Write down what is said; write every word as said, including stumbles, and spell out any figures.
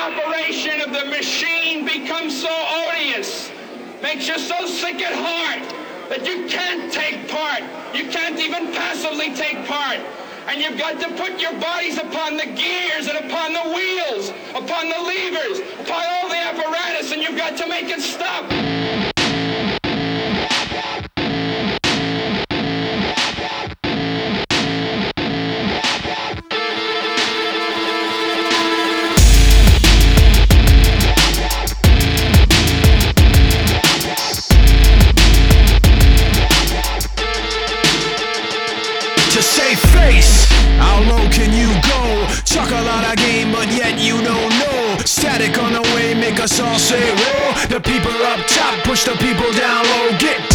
operation of the machine becomes so odious, makes you so sick at heart that you can't take part. You can't even passively take part. And you've got to put your bodies upon the gears and upon the wheels, upon the levers, upon all the apparatus, and you've got to make it stop. To save face, how low can you go? Chuck a lot of game, but yet you don't know. Static on the way, make us all say, whoa. The people up top push the people down low. Get